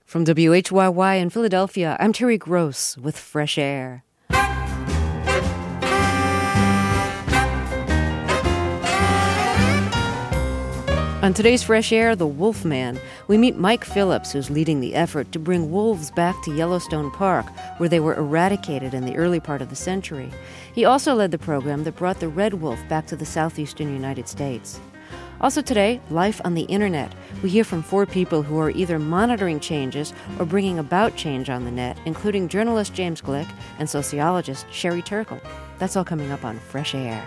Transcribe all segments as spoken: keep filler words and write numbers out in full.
From W H Y Y in Philadelphia, I'm Terry Gross with Fresh Air. On today's Fresh Air, the Wolfman, we meet Mike Phillips, who's leading the effort to bring wolves back to Yellowstone Park, where they were eradicated in the early part of the century. He also led the program that brought the red wolf back to the southeastern United States. Also today, life on the internet. We hear from four people who are either monitoring changes or bringing about change on the net, including journalist James Glick and sociologist Sherry Turkle. That's all coming up on Fresh Air.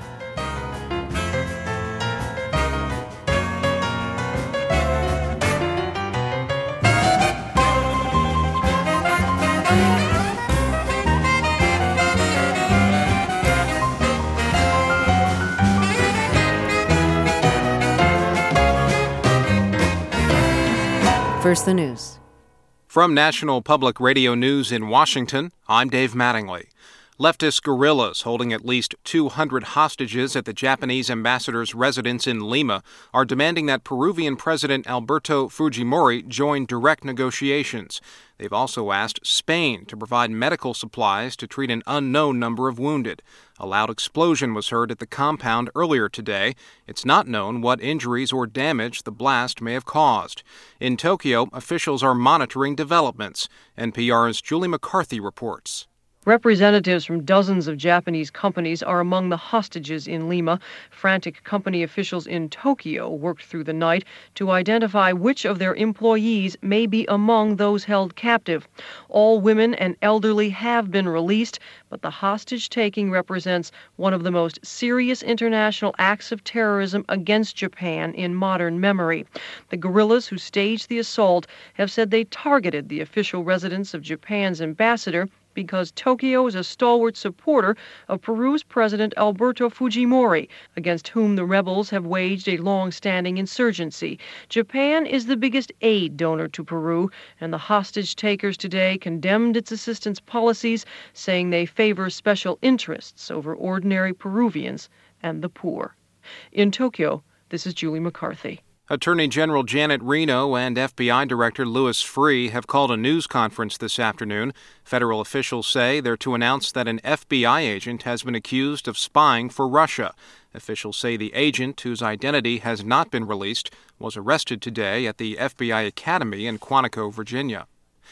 First, the news. From National Public Radio News in Washington, I'm Dave Mattingly. Leftist guerrillas holding at least two hundred hostages at the Japanese ambassador's residence in Lima are demanding that Peruvian President Alberto Fujimori join direct negotiations. They've also asked Spain to provide medical supplies to treat an unknown number of wounded. A loud explosion was heard at the compound earlier today. It's not known what injuries or damage the blast may have caused. In Tokyo, officials are monitoring developments. N P R's Julie McCarthy reports. Representatives from dozens of Japanese companies are among the hostages in Lima. Frantic company officials in Tokyo worked through the night to identify which of their employees may be among those held captive. All women and elderly have been released, but the hostage-taking represents one of the most serious international acts of terrorism against Japan in modern memory. The guerrillas who staged the assault have said they targeted the official residence of Japan's ambassador because Tokyo is a stalwart supporter of Peru's President Alberto Fujimori, against whom the rebels have waged a long-standing insurgency. Japan is the biggest aid donor to Peru, and the hostage-takers today condemned its assistance policies, saying they favor special interests over ordinary Peruvians and the poor. In Tokyo, this is Julie McCarthy. Attorney General Janet Reno and F B I Director Louis Freeh have called a news conference this afternoon. Federal officials say they're to announce that an F B I agent has been accused of spying for Russia. Officials say the agent, whose identity has not been released, was arrested today at the F B I Academy in Quantico, Virginia.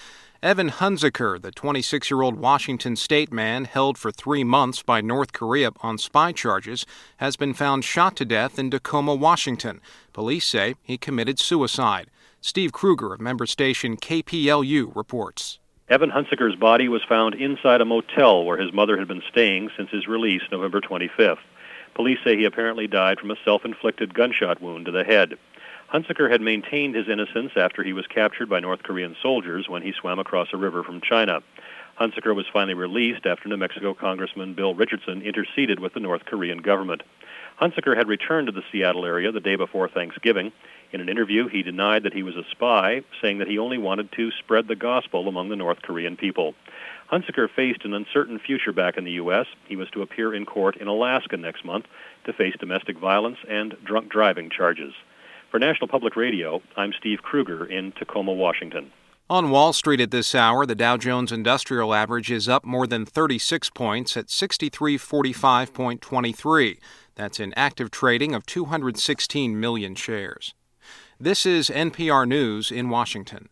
Evan Hunziker, the twenty-six-year-old Washington state man held for three months by North Korea on spy charges, has been found shot to death in Tacoma, Washington. Police say he committed suicide. Steve Kruger of member station K P L U reports. Evan Hunziker's body was found inside a motel where his mother had been staying since his release November twenty-fifth. Police say he apparently died from a self-inflicted gunshot wound to the head. Hunziker had maintained his innocence after he was captured by North Korean soldiers when he swam across a river from China. Hunziker was finally released after New Mexico Congressman Bill Richardson interceded with the North Korean government. Hunziker had returned to the Seattle area the day before Thanksgiving. In an interview, he denied that he was a spy, saying that he only wanted to spread the gospel among the North Korean people. Hunziker faced an uncertain future back in the U S. He was to appear in court in Alaska next month to face domestic violence and drunk driving charges. For National Public Radio, I'm Steve Kruger in Tacoma, Washington. On Wall Street at this hour, the Dow Jones Industrial Average is up more than thirty-six points at sixty-three forty-five point two three. That's in active trading of two hundred sixteen million shares. This is N P R News in Washington.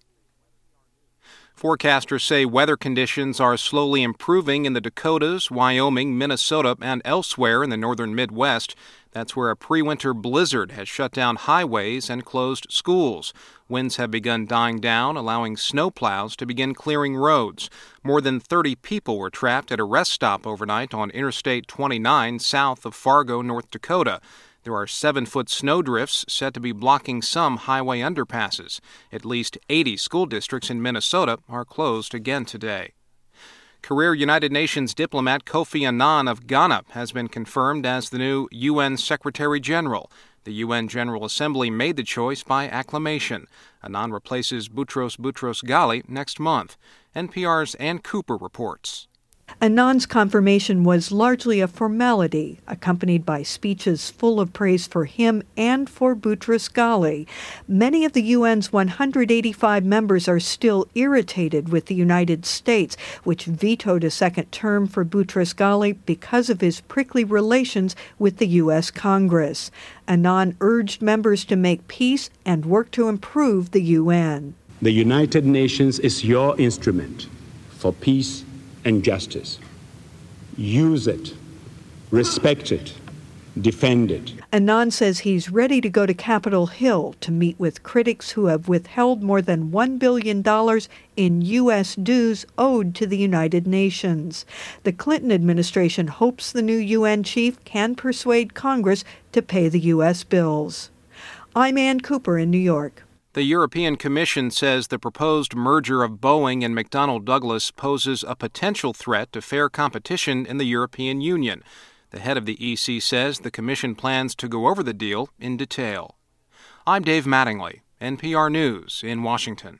Forecasters say weather conditions are slowly improving in the Dakotas, Wyoming, Minnesota, and elsewhere in the northern Midwest. That's where a pre-winter blizzard has shut down highways and closed schools. Winds have begun dying down, allowing snowplows to begin clearing roads. More than thirty people were trapped at a rest stop overnight on Interstate twenty-nine south of Fargo, North Dakota. There are seven-foot snowdrifts set to be blocking some highway underpasses. At least eighty school districts in Minnesota are closed again today. Career United Nations diplomat Kofi Annan of Ghana has been confirmed as the new U N Secretary General. The U N General Assembly made the choice by acclamation. Annan replaces Boutros Boutros-Ghali next month. N P R's Ann Cooper reports. Annan's confirmation was largely a formality, accompanied by speeches full of praise for him and for Boutros-Ghali. Many of the U N's one hundred eighty-five members are still irritated with the United States, which vetoed a second term for Boutros-Ghali because of his prickly relations with the U S Congress. Annan urged members to make peace and work to improve the U N. The United Nations is your instrument for peace and justice. Use it, respect it, defend it. Annan says he's ready to go to Capitol Hill to meet with critics who have withheld more than one billion dollars in U S dues owed to the United Nations. The Clinton administration hopes the new U N chief can persuade Congress to pay the U S bills. I'm Ann Cooper in New York. The European Commission says the proposed merger of Boeing and McDonnell Douglas poses a potential threat to fair competition in the European Union. The head of the E C says the Commission plans to go over the deal in detail. I'm Dave Mattingly, N P R News in Washington.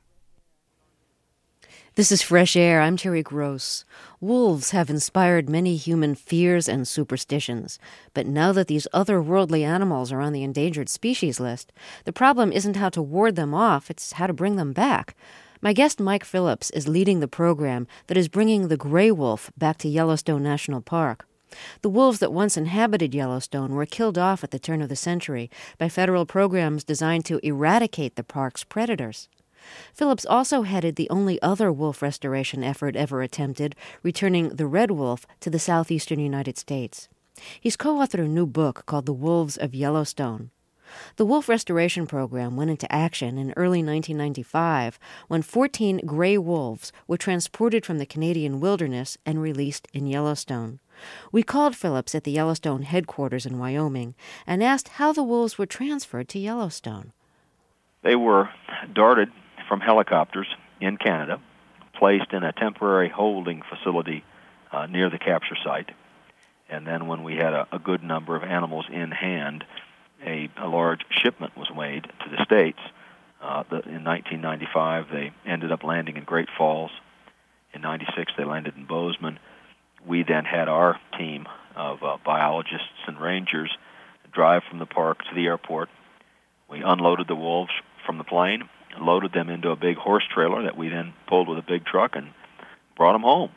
This is Fresh Air. I'm Terry Gross. Wolves have inspired many human fears and superstitions. But now that these otherworldly animals are on the endangered species list, the problem isn't how to ward them off, it's how to bring them back. My guest Mike Phillips is leading the program that is bringing the gray wolf back to Yellowstone National Park. The wolves that once inhabited Yellowstone were killed off at the turn of the century by federal programs designed to eradicate the park's predators. Phillips also headed the only other wolf restoration effort ever attempted, returning the red wolf to the southeastern United States. He's co-authored a new book called The Wolves of Yellowstone. The wolf restoration program went into action in early nineteen ninety-five when fourteen gray wolves were transported from the Canadian wilderness and released in Yellowstone. We called Phillips at the Yellowstone headquarters in Wyoming and asked how the wolves were transferred to Yellowstone. They were darted from helicopters in Canada, placed in a temporary holding facility uh, near the capture site. And then when we had a, a good number of animals in hand, a, a large shipment was made to the States. Uh, the, in nineteen ninety-five, they ended up landing in Great Falls. In ninety-six, they landed in Bozeman. We then had our team of uh, biologists and rangers drive from the park to the airport. We unloaded the wolves from the plane, loaded them into a big horse trailer that we then pulled with a big truck and brought them home.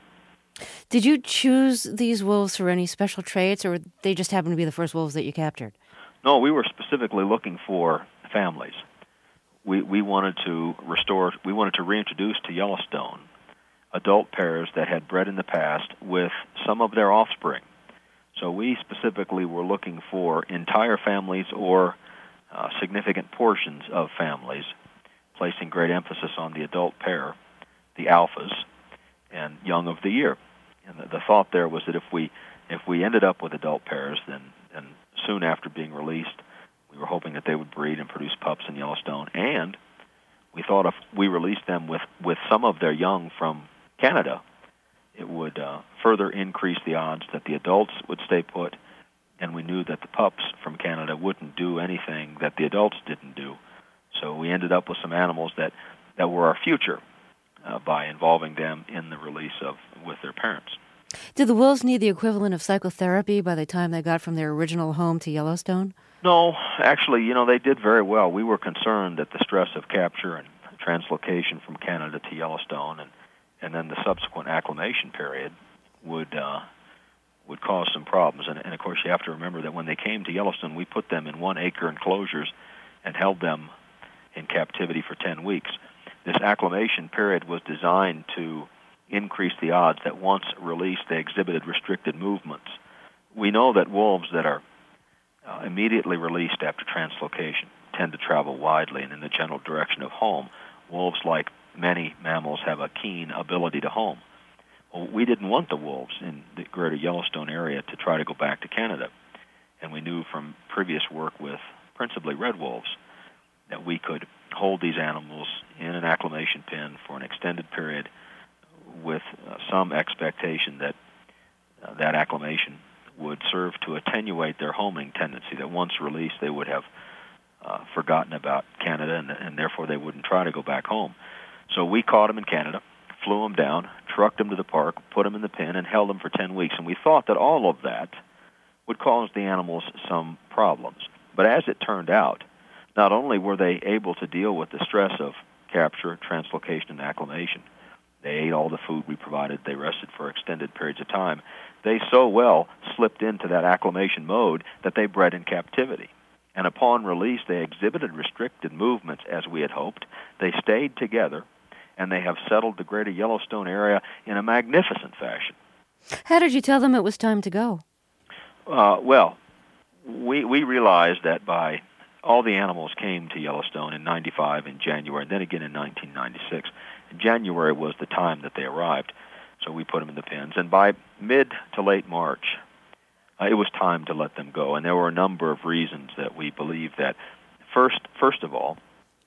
Did you choose these wolves for any special traits, or they just happened to be the first wolves that you captured? No, we were specifically looking for families. We we wanted to restore, we wanted to reintroduce to Yellowstone adult pairs that had bred in the past with some of their offspring. So we specifically were looking for entire families or uh, significant portions of families, placing great emphasis on the adult pair, the alphas, and young of the year. And the, the thought there was that if we if we ended up with adult pairs, then and soon after being released, we were hoping that they would breed and produce pups in Yellowstone. And we thought if we released them with, with some of their young from Canada, it would uh, further increase the odds that the adults would stay put, and we knew that the pups from Canada wouldn't do anything that the adults didn't do. So we ended up with some animals that, that were our future uh, by involving them in the release of with their parents. Did the wolves need the equivalent of psychotherapy by the time they got from their original home to Yellowstone? No, actually, you know, they did very well. We were concerned that the stress of capture and translocation from Canada to Yellowstone and, and then the subsequent acclimation period would uh, would cause some problems. And, and, of course, you have to remember that when they came to Yellowstone, we put them in one-acre enclosures and held them in captivity for ten weeks. This acclimation period was designed to increase the odds that once released, they exhibited restricted movements. We know that wolves that are uh, immediately released after translocation tend to travel widely and in the general direction of home. Wolves, like many mammals, have a keen ability to home. Well, we didn't want the wolves in the greater Yellowstone area to try to go back to Canada. And we knew from previous work with principally red wolves that we could hold these animals in an acclimation pen for an extended period with uh, some expectation that uh, that acclimation would serve to attenuate their homing tendency, that once released they would have uh, forgotten about Canada and, and therefore they wouldn't try to go back home. So we caught them in Canada, flew them down, trucked them to the park, put them in the pen, and held them for ten weeks. And we thought that all of that would cause the animals some problems. But as it turned out, not only were they able to deal with the stress of capture, translocation, and acclimation, they ate all the food we provided, they rested for extended periods of time, they so well slipped into that acclimation mode that they bred in captivity. And upon release, they exhibited restricted movements as we had hoped. They stayed together, and they have settled the greater Yellowstone area in a magnificent fashion. How did you tell them it was time to go? Uh, well, we we realized that by all the animals came to Yellowstone in ninety-five in January, and then again in nineteen ninety-six. January was the time that they arrived, so we put them in the pens. And by mid to late March, uh, it was time to let them go. And there were a number of reasons that we believed that. First, first of all,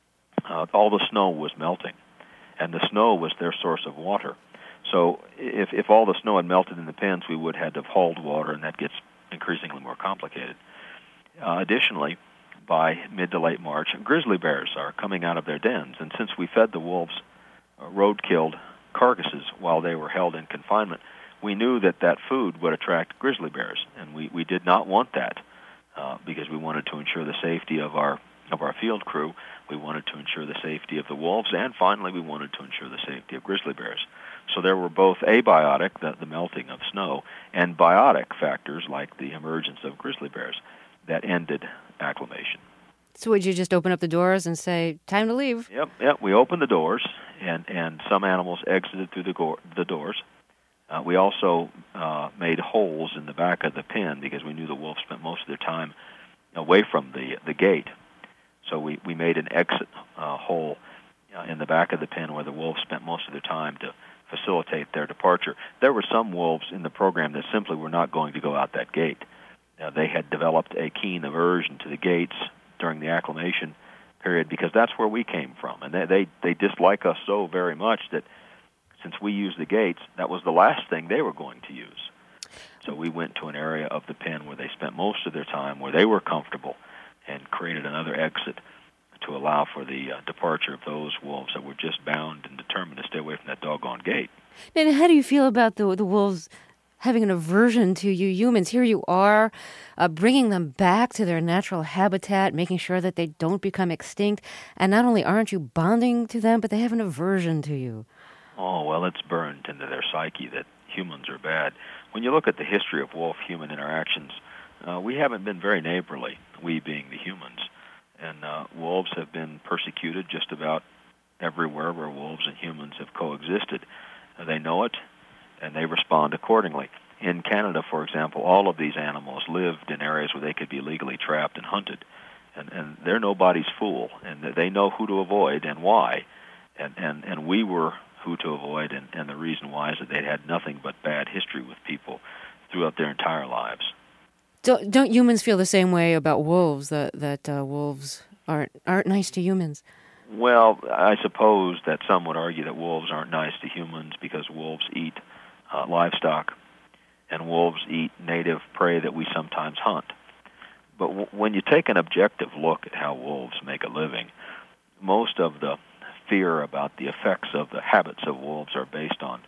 uh, all the snow was melting, and the snow was their source of water. So if if all the snow had melted in the pens, we would have had to have hauled water, and that gets increasingly more complicated. Uh, additionally, by mid to late March, grizzly bears are coming out of their dens, and since we fed the wolves uh, road-killed carcasses while they were held in confinement, we knew that that food would attract grizzly bears, and we, we did not want that uh, because we wanted to ensure the safety of our of our field crew. We wanted to ensure the safety of the wolves, and finally we wanted to ensure the safety of grizzly bears. So there were both abiotic, the, the melting of snow, and biotic factors like the emergence of grizzly bears that ended acclimation. So would you just open up the doors and say, time to leave? Yep, yep. We opened the doors, and, and some animals exited through the, go- the doors. Uh, we also uh, made holes in the back of the pen because we knew the wolves spent most of their time away from the the gate. So we, we made an exit uh, hole uh, in the back of the pen where the wolves spent most of their time to facilitate their departure. There were some wolves in the program that simply were not going to go out that gate. Uh, they had developed a keen aversion to the gates during the acclimation period because that's where we came from. And they, they, they dislike us so very much that since we used the gates, that was the last thing they were going to use. So we went to an area of the pen where they spent most of their time, where they were comfortable, and created another exit to allow for the uh, departure of those wolves that were just bound and determined to stay away from that doggone gate. And how do you feel about the the wolves having an aversion to you humans? Here you are, uh, bringing them back to their natural habitat, making sure that they don't become extinct, and not only aren't you bonding to them, but they have an aversion to you. Oh, well, it's burned into their psyche that humans are bad. When you look at the history of wolf-human interactions, uh, we haven't been very neighborly, we being the humans. And uh, wolves have been persecuted just about everywhere where wolves and humans have coexisted. Uh, they know it, and they respond accordingly. In Canada, for example, all of these animals lived in areas where they could be legally trapped and hunted. And, and they're nobody's fool, and they know who to avoid and why. And, and, and we were who to avoid, and, and the reason why is that they'd had nothing but bad history with people throughout their entire lives. Don't, don't humans feel the same way about wolves, that, that uh, wolves aren't, aren't nice to humans? Well, I suppose that some would argue that wolves aren't nice to humans because wolves eat uh, livestock, and wolves eat native prey that we sometimes hunt. But w- when you take an objective look at how wolves make a living, most of the fear about the effects of the habits of wolves are based on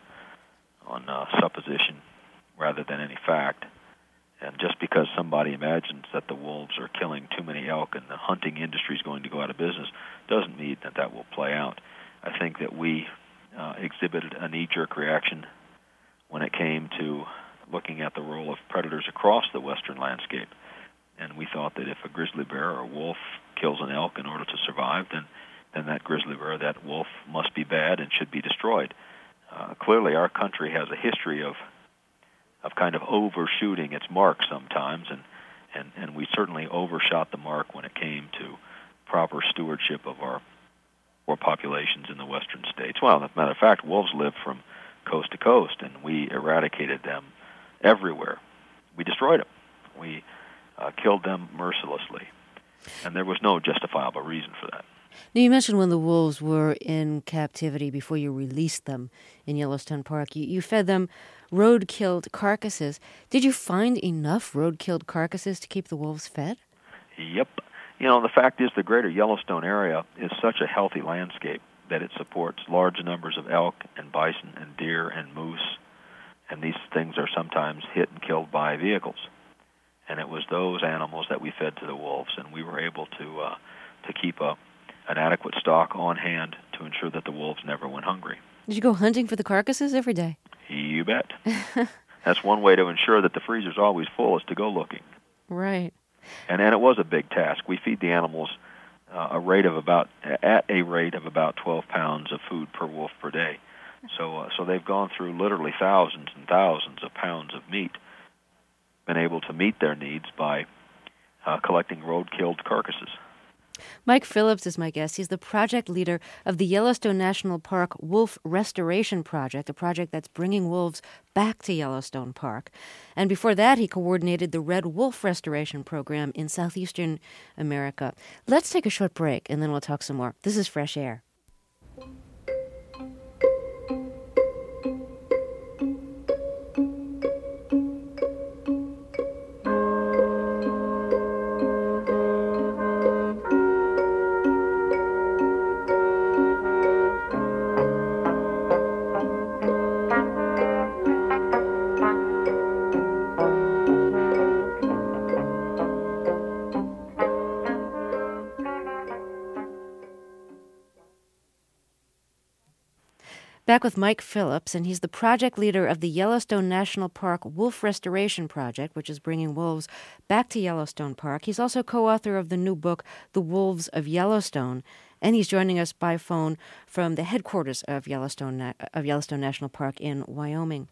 on uh, supposition rather than any fact. And just because somebody imagines that the wolves are killing too many elk and the hunting industry is going to go out of business doesn't mean that that will play out. I think that we uh, exhibited a knee-jerk reaction when it came to looking at the role of predators across the western landscape. And we thought that if a grizzly bear or a wolf kills an elk in order to survive, then then that grizzly bear, that wolf, must be bad and should be destroyed. Uh, clearly, our country has a history of of kind of overshooting its mark sometimes, and, and, and we certainly overshot the mark when it came to proper stewardship of our, our populations in the western states. Well, as a matter of fact, wolves live from coast to coast, and we eradicated them everywhere. We destroyed them. We uh, killed them mercilessly, and there was no justifiable reason for that. Now, you mentioned when the wolves were in captivity before you released them in Yellowstone Park, you, you fed them road-killed carcasses. Did you find enough road-killed carcasses to keep the wolves fed? Yep. You know, the fact is the greater Yellowstone area is such a healthy landscape that it supports large numbers of elk and bison and deer and moose, and these things are sometimes hit and killed by vehicles. And it was those animals that we fed to the wolves, and we were able to uh, to keep a, an adequate stock on hand to ensure that the wolves never went hungry. Did you go hunting for the carcasses every day? You bet. That's one way to ensure that the freezer's always full, is to go looking. Right. And and it was a big task. We feed the animals uh, a rate of about at a rate of about twelve pounds of food per wolf per day. So uh, so they've gone through literally thousands and thousands of pounds of meat, been able to meet their needs by uh, collecting road-killed carcasses. Mike Phillips is my guest. He's the project leader of the Yellowstone National Park Wolf Restoration Project, a project that's bringing wolves back to Yellowstone Park. And before that, he coordinated the Red Wolf Restoration Program in southeastern America. Let's take a short break, and then we'll talk some more. This is Fresh Air. Back with Mike Phillips, and he's the project leader of the Yellowstone National Park Wolf Restoration Project, which is bringing wolves back to Yellowstone Park. He's also co-author of the new book, The Wolves of Yellowstone, and he's joining us by phone from the headquarters of Yellowstone of Yellowstone National Park in Wyoming.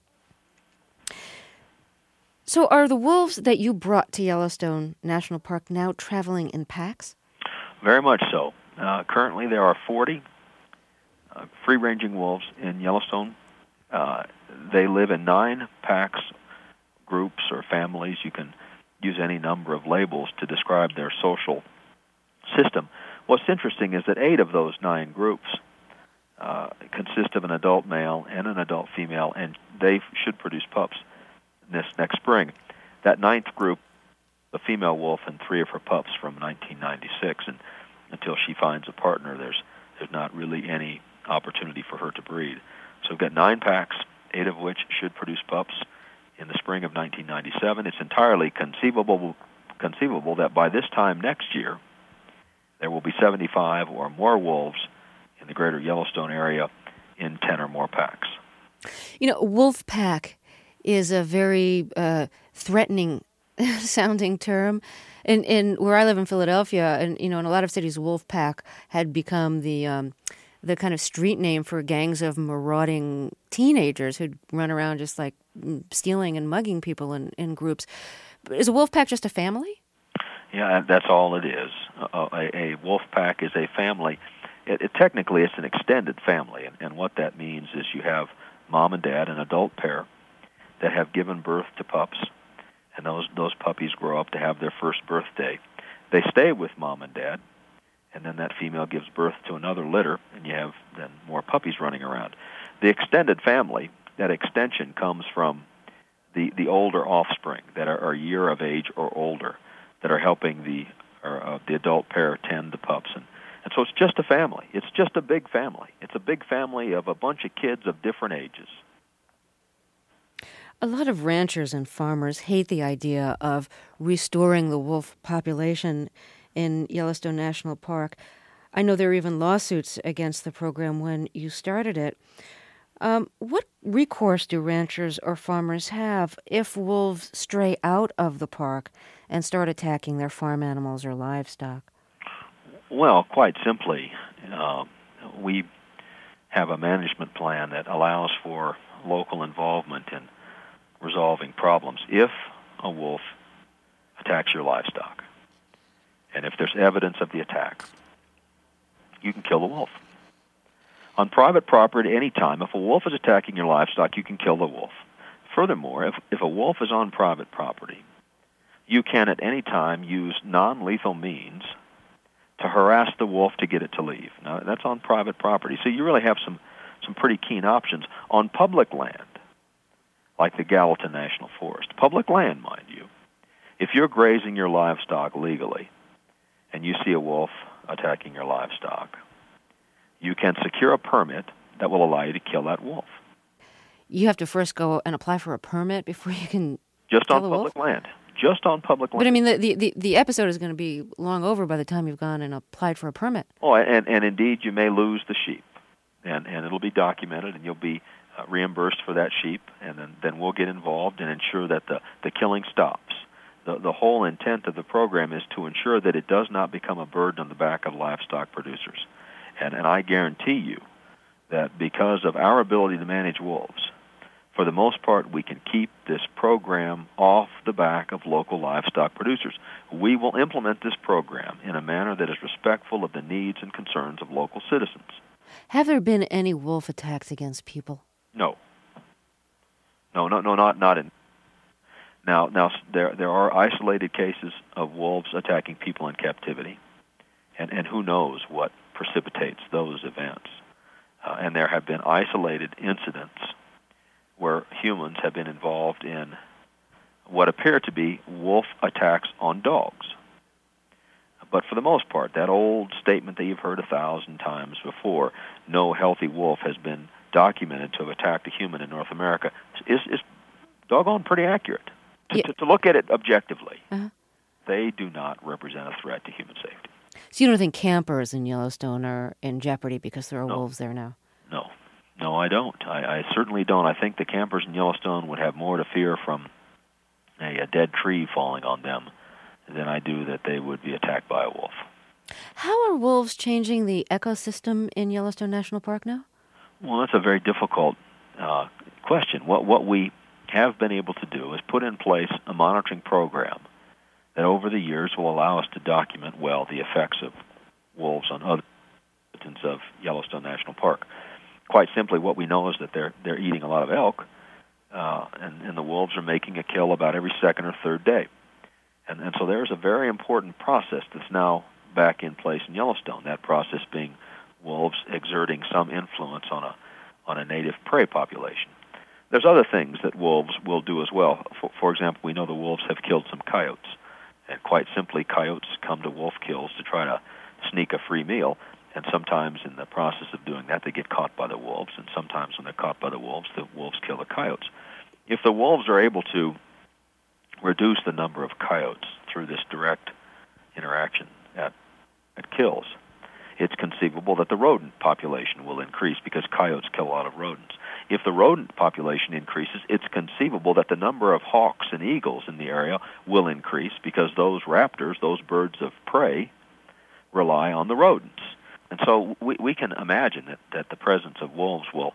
So are the wolves that you brought to Yellowstone National Park now traveling in packs? Very much so. Uh, currently there are forty Uh, free-ranging wolves in Yellowstone. Uh, they live in nine packs, groups, or families. You can use any number of labels to describe their social system. What's interesting is that eight of those nine groups uh, consist of an adult male and an adult female, and they should produce pups this next spring. That ninth group, a female wolf and three of her pups from nineteen ninety-six, and until she finds a partner, there's there's not really any opportunity for her to breed. So we've got nine packs, eight of which should produce pups in the spring of nineteen ninety-seven. It's entirely conceivable conceivable that by this time next year, there will be seventy-five or more wolves in the greater Yellowstone area in ten or more packs. You know, wolf pack is a very uh, threatening sounding term. In, in where I live in Philadelphia, and you know, in a lot of cities, wolf pack had become the um, the kind of street name for gangs of marauding teenagers who'd run around just like stealing and mugging people in, in groups. Is a wolf pack just a family? Yeah, that's all it is. A, a, a wolf pack is a family. It, it, technically, it's an extended family, and, and what that means is you have mom and dad, an adult pair, that have given birth to pups, and those those puppies grow up to have their first birthday. They stay with mom and dad, and then that female gives birth to another litter, and you have then more puppies running around. The extended family, that extension comes from the, the older offspring that are, are a year of age or older, that are helping the or, uh, the adult pair tend the pups. And, and so it's just a family. It's just a big family. It's a big family of a bunch of kids of different ages. A lot of ranchers and farmers hate the idea of restoring the wolf population in Yellowstone National Park. I know there are even lawsuits against the program when you started it. Um, what recourse do ranchers or farmers have if wolves stray out of the park and start attacking their farm animals or livestock? Well, quite simply, uh, we have a management plan that allows for local involvement in resolving problems. If a wolf attacks your livestock, and if there's evidence of the attack, you can kill the wolf. On private property at any time, if a wolf is attacking your livestock, you can kill the wolf. Furthermore, if, if a wolf is on private property, you can at any time use non-lethal means to harass the wolf to get it to leave. Now, that's on private property. So you really have some, some pretty keen options. On public land, like the Gallatin National Forest, public land, mind you, if you're grazing your livestock legally and you see a wolf attacking your livestock, you can secure a permit that will allow you to kill that wolf. You have to first go and apply for a permit before you can Just kill on the public wolf? land. Just on public land. But I mean, the, the, the, the episode is going to be long over by the time you've gone and applied for a permit. Oh, and, and indeed, you may lose the sheep, and, and it'll be documented, and you'll be uh, reimbursed for that sheep, and then, then we'll get involved and ensure that the, the killing stops. The, the whole intent of the program is to ensure that it does not become a burden on the back of livestock producers. And, and I guarantee you that because of our ability to manage wolves, for the most part, we can keep this program off the back of local livestock producers. We will implement this program in a manner that is respectful of the needs and concerns of local citizens. Have there been any wolf attacks against people? No. No, no, no, not not in. Now, now there there are isolated cases of wolves attacking people in captivity, and and who knows what precipitates those events. Uh, and there have been isolated incidents where humans have been involved in what appear to be wolf attacks on dogs. But for the most part, that old statement that you've heard a thousand times before, no healthy wolf has been documented to have attacked a human in North America, is, is doggone pretty accurate. To, Yeah. to, to look at it objectively, Uh-huh. they do not represent a threat to human safety. So you don't think campers in Yellowstone are in jeopardy because there are No. wolves there now? No. No, I don't. I, I certainly don't. I think the campers in Yellowstone would have more to fear from a, a dead tree falling on them than I do that they would be attacked by a wolf. How are wolves changing the ecosystem in Yellowstone National Park now? Well, that's a very difficult uh, question. What what we have been able to do is put in place a monitoring program that over the years will allow us to document well the effects of wolves on other inhabitants of Yellowstone National Park. Quite simply, what we know is that they're they're eating a lot of elk, uh, and, and the wolves are making a kill about every second or third day. And, and so there's a very important process that's now back in place in Yellowstone, that process being wolves exerting some influence on a on a native prey population. There's other things that wolves will do as well. For, for example, we know the wolves have killed some coyotes, and quite simply, coyotes come to wolf kills to try to sneak a free meal, and sometimes in the process of doing that, they get caught by the wolves, and sometimes when they're caught by the wolves, the wolves kill the coyotes. If the wolves are able to reduce the number of coyotes through this direct interaction at, at kills, it's conceivable that the rodent population will increase because coyotes kill a lot of rodents. If the rodent population increases, it's conceivable that the number of hawks and eagles in the area will increase because those raptors, those birds of prey, rely on the rodents. And so we, we can imagine that, that the presence of wolves will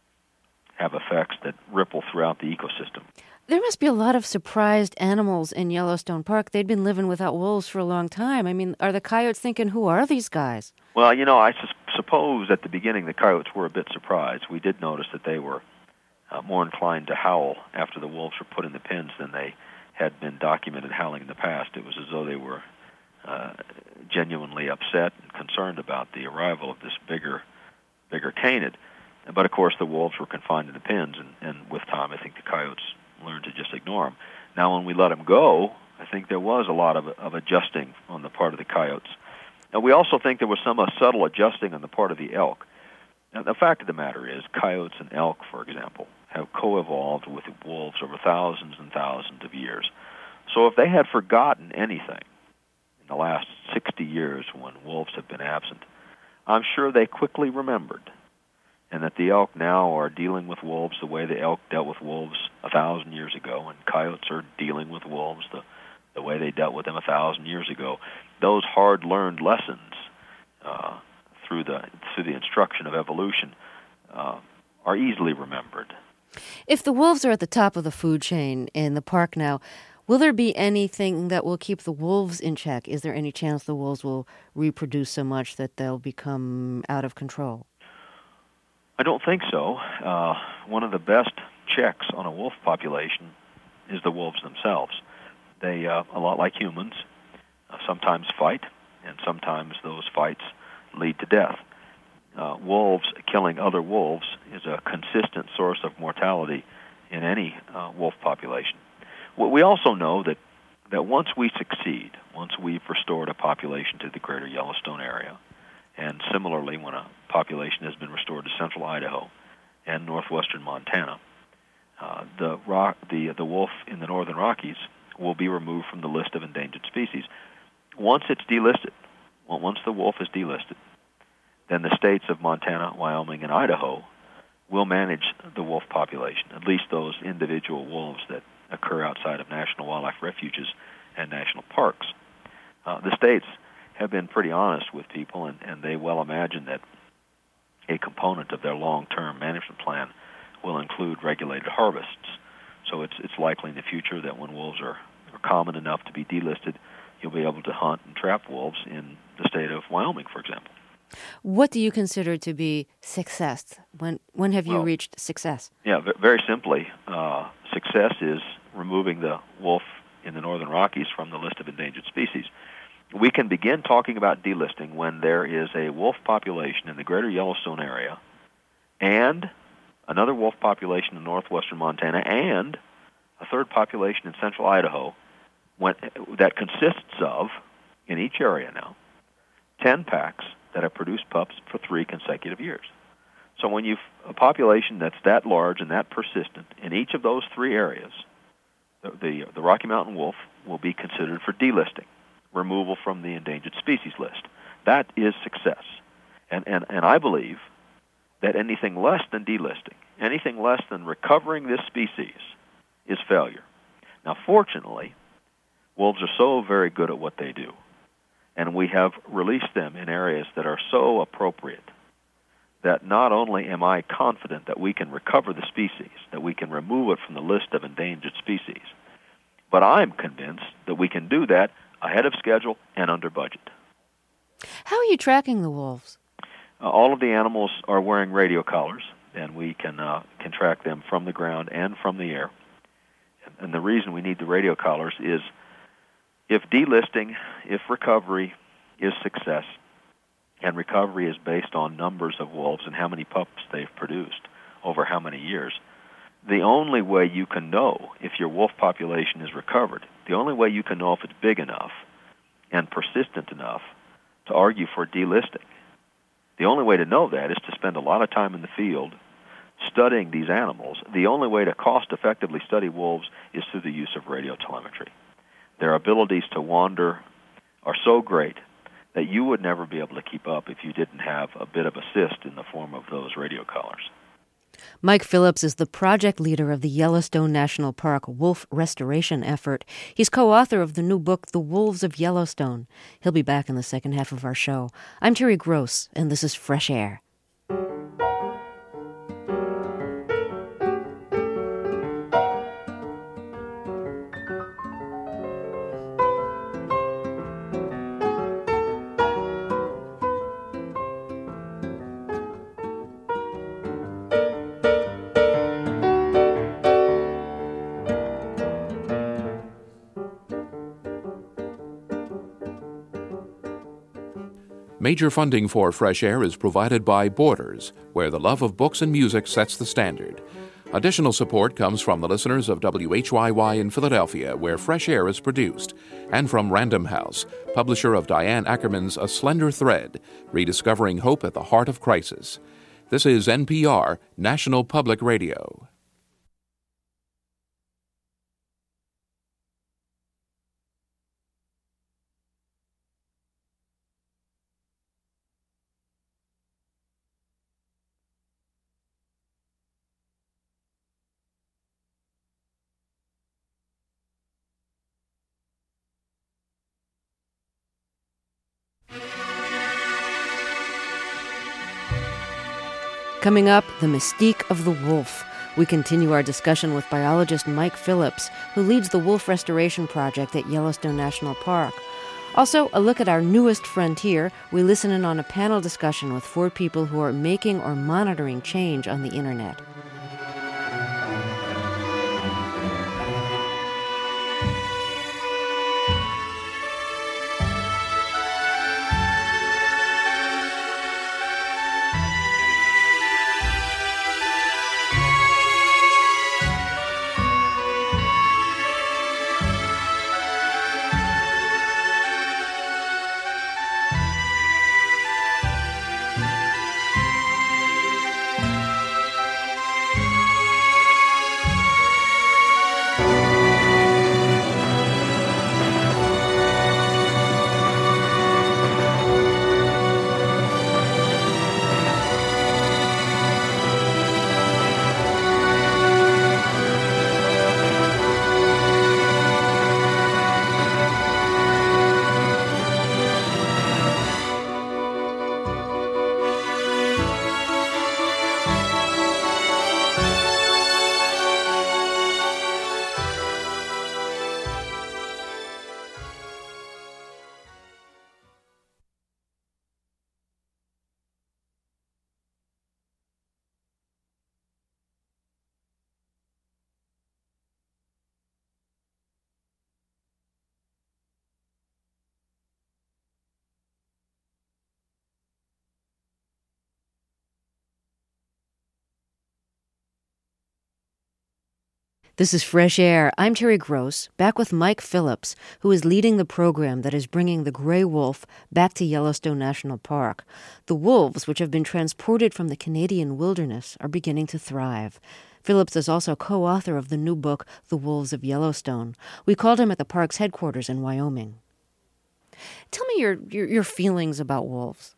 have effects that ripple throughout the ecosystem. There must be a lot of surprised animals in Yellowstone Park. They'd been living without wolves for a long time. I mean, are the coyotes thinking, who are these guys? Well, you know, I sus- suppose at the beginning the coyotes were a bit surprised. We did notice that they were uh, more inclined to howl after the wolves were put in the pens than they had been documented howling in the past. It was as though they were uh, genuinely upset and concerned about the arrival of this bigger, bigger canid. But, of course, the wolves were confined in the pens, and, and with time I think the coyotes learned to just ignore them. Now, when we let them go, I think there was a lot of, of adjusting on the part of the coyotes. Now, we also think there was some uh, subtle adjusting on the part of the elk. Now, the fact of the matter is, coyotes and elk, for example, have co-evolved with wolves over thousands and thousands of years. So if they had forgotten anything in the last sixty years when wolves have been absent, I'm sure they quickly remembered, and that the elk now are dealing with wolves the way the elk dealt with wolves a thousand years ago, and coyotes are dealing with wolves the, the way they dealt with them a thousand years ago. Those hard-learned lessons uh, through the through the instruction of evolution uh, are easily remembered. If the wolves are at the top of the food chain in the park now, will there be anything that will keep the wolves in check? Is there any chance the wolves will reproduce so much that they'll become out of control? I don't think so. Uh, one of the best checks on a wolf population is the wolves themselves. They, uh, a lot like humans, uh, sometimes fight, and sometimes those fights lead to death. Uh, wolves killing other wolves is a consistent source of mortality in any uh, wolf population. Well, we also know that, that once we succeed, once we've restored a population to the greater Yellowstone area, And similarly, when a population has been restored to central Idaho and northwestern Montana, uh, the, rock, the, the wolf in the northern Rockies will be removed from the list of endangered species. Once it's delisted, well, once the wolf is delisted, then the states of Montana, Wyoming, and Idaho will manage the wolf population, at least those individual wolves that occur outside of national wildlife refuges and national parks. Uh, the states have been pretty honest with people, and, and they well imagine that a component of their long-term management plan will include regulated harvests. So it's it's likely in the future that when wolves are, are common enough to be delisted, you'll be able to hunt and trap wolves in the state of Wyoming, for example. What do you consider to be success? When when have you well, reached success? Yeah, very simply, uh, success is removing the wolf in the northern Rockies from the list of endangered species. We can begin talking about delisting when there is a wolf population in the greater Yellowstone area and another wolf population in northwestern Montana and a third population in central Idaho when, that consists of, in each area now, ten packs that have produced pups for three consecutive years. So when you've a population that's that large and that persistent in each of those three areas, the, the, the Rocky Mountain wolf will be considered for delisting, removal from the endangered species list. That is success. And, and, and I believe that anything less than delisting, anything less than recovering this species is failure. Now, fortunately, wolves are so very good at what they do, and we have released them in areas that are so appropriate that not only am I confident that we can recover the species, that we can remove it from the list of endangered species, but I'm convinced that we can do that ahead of schedule and under budget. How are you tracking the wolves? Uh, all of the animals are wearing radio collars, and we can uh, can track them from the ground and from the air. And, and the reason we need the radio collars is if delisting, if recovery is success, and recovery is based on numbers of wolves and how many pups they've produced over how many years, the only way you can know if your wolf population is recovered, the only way you can know if it's big enough and persistent enough to argue for delisting, the only way to know that is to spend a lot of time in the field studying these animals. The only way to cost-effectively study wolves is through the use of radio telemetry. Their abilities to wander are so great that you would never be able to keep up if you didn't have a bit of assist in the form of those radio collars. Mike Phillips is the project leader of the Yellowstone National Park Wolf Restoration Effort. He's co-author of the new book, The Wolves of Yellowstone. He'll be back in the second half of our show. I'm Terry Gross, and this is Fresh Air. Major funding for Fresh Air is provided by Borders, where the love of books and music sets the standard. Additional support comes from the listeners of W H Y Y in Philadelphia, where Fresh Air is produced, and from Random House, publisher of Diane Ackerman's A Slender Thread, Rediscovering Hope at the Heart of Crisis. This is N P R, National Public Radio. Coming up, the mystique of the wolf. We continue our discussion with biologist Mike Phillips, who leads the Wolf Restoration Project at Yellowstone National Park. Also, a look at our newest frontier. We listen in on a panel discussion with four people who are making or monitoring change on the internet. This is Fresh Air. I'm Terry Gross, back with Mike Phillips, who is leading the program that is bringing the gray wolf back to Yellowstone National Park. The wolves, which have been transported from the Canadian wilderness, are beginning to thrive. Phillips is also co-author of the new book, The Wolves of Yellowstone. We called him at the park's headquarters in Wyoming. Tell me your, your, your feelings about wolves.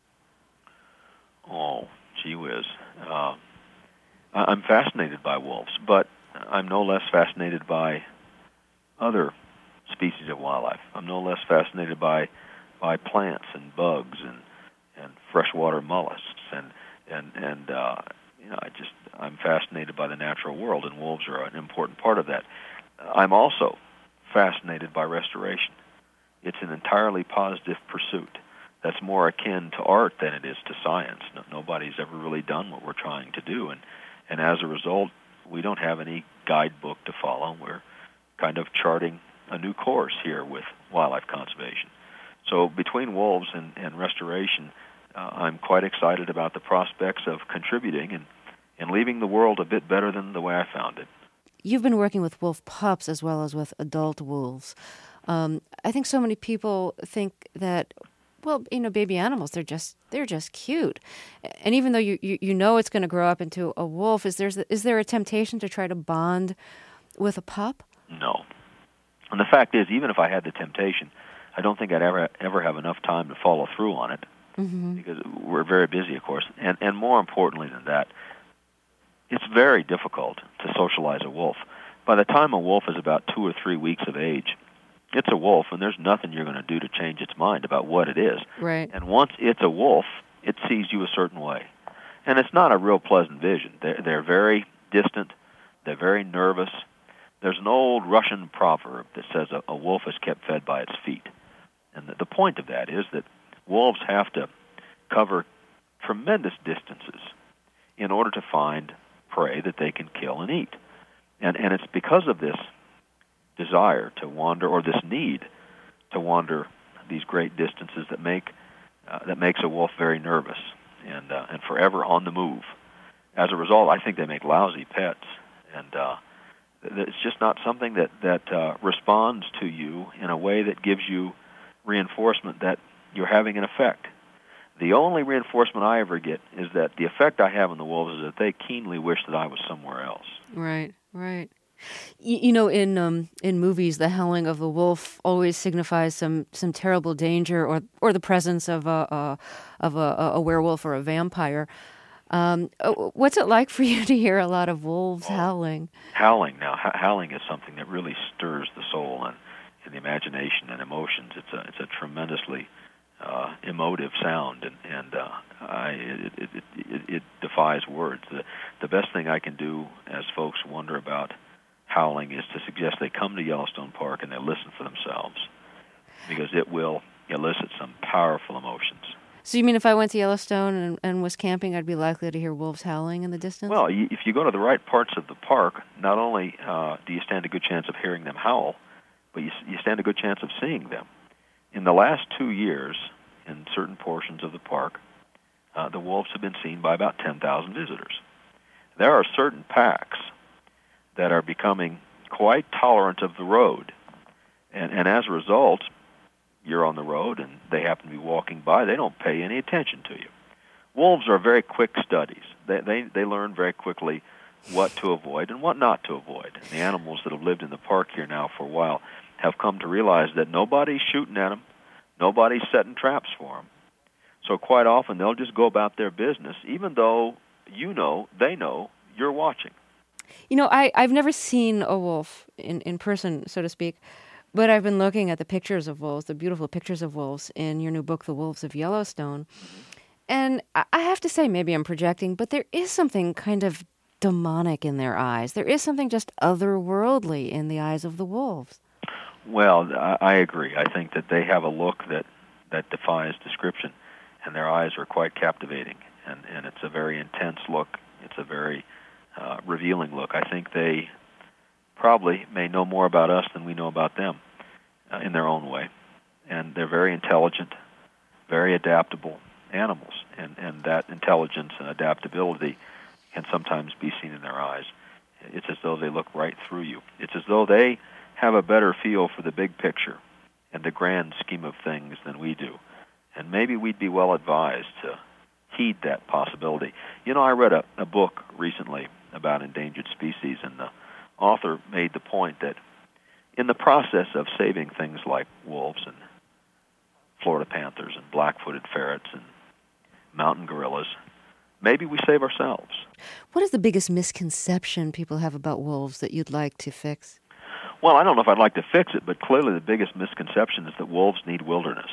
Oh, gee whiz. Uh, I'm fascinated by wolves, but I'm no less fascinated by other species of wildlife. I'm no less fascinated by by plants and bugs and, and freshwater mollusks and and and uh, you know I just I'm fascinated by the natural world, and wolves are an important part of that. I'm also fascinated by restoration. It's an entirely positive pursuit that's more akin to art than it is to science. No, nobody's ever really done what we're trying to do, and and as a result, we don't have any guidebook to follow. We're kind of charting a new course here with wildlife conservation. So between wolves and, and restoration, uh, I'm quite excited about the prospects of contributing and, and leaving the world a bit better than the way I found it. You've been working with wolf pups as well as with adult wolves. Um, I think so many people think that, well, you know, baby animals, they're just they're just cute. And even though you, you, you know it's going to grow up into a wolf, is there, is there a temptation to try to bond with a pup? No. And the fact is, even if I had the temptation, I don't think I'd ever ever have enough time to follow through on it, mm-hmm. because we're very busy, of course. And, and more importantly than that, it's very difficult to socialize a wolf. By the time a wolf is about two or three weeks of age, it's a wolf, and there's nothing you're going to do to change its mind about what it is. Right. And once it's a wolf, it sees you a certain way. And it's not a real pleasant vision. They're, they're very distant. They're very nervous. There's an old Russian proverb that says a, a wolf is kept fed by its feet. And the, the point of that is that wolves have to cover tremendous distances in order to find prey that they can kill and eat. And, and it's because of this desire to wander, or this need to wander these great distances, that make uh, that makes a wolf very nervous and uh, and forever on the move. As a result, I think they make lousy pets, and uh, it's just not something that that uh, responds to you in a way that gives you reinforcement that you're having an effect. The only reinforcement I ever get is that the effect I have on the wolves is that they keenly wish that I was somewhere else. Right, right. You, you know, in um, in movies, the howling of the wolf always signifies some, some terrible danger, or or the presence of a, a of a, a werewolf or a vampire. Um, what's it like for you to hear a lot of wolves oh, howling? Howling now, h- howling is something that really stirs the soul and, and the imagination and emotions. It's a it's a tremendously uh, emotive sound, and and uh, I, it, it, it, it defies words. The the best thing I can do as folks wonder about howling is to suggest they come to Yellowstone Park and they listen for themselves, because it will elicit some powerful emotions. So you mean if I went to Yellowstone and, and was camping, I'd be likely to hear wolves howling in the distance? Well, you, if you go to the right parts of the park, not only uh, do you stand a good chance of hearing them howl, but you, you stand a good chance of seeing them. In the last two years, in certain portions of the park, uh, the wolves have been seen by about ten thousand visitors. There are certain packs that are becoming quite tolerant of the road. And, and as a result, you're on the road and they happen to be walking by, they don't pay any attention to you. Wolves are very quick studies. They, they, they learn very quickly what to avoid and what not to avoid. And the animals that have lived in the park here now for a while have come to realize that nobody's shooting at them, nobody's setting traps for them. So quite often they'll just go about their business, even though you know, they know, you're watching. You know, I, I've never seen a wolf in, in person, so to speak, but I've been looking at the pictures of wolves, the beautiful pictures of wolves in your new book, The Wolves of Yellowstone. And I have to say, maybe I'm projecting, but there is something kind of demonic in their eyes. There is something just otherworldly in the eyes of the wolves. Well, I agree. I think that they have a look that, that defies description, and their eyes are quite captivating. And, and it's a very intense look. It's a very uh, revealing look. I think they probably may know more about us than we know about them uh, in their own way. And they're very intelligent, very adaptable animals. And, and that intelligence and adaptability can sometimes be seen in their eyes. It's as though though they look right through you. It's as though they have a better feel for the big picture and the grand scheme of things than we do. And maybe we'd be well advised to heed that possibility. You know, I read a, a book recently about endangered species, and the author made the point that in the process of saving things like wolves and Florida panthers and black-footed ferrets and mountain gorillas, maybe we save ourselves. What is the biggest misconception people have about wolves that you'd like to fix? Well, I don't know if I'd like to fix it, but clearly the biggest misconception is that wolves need wilderness.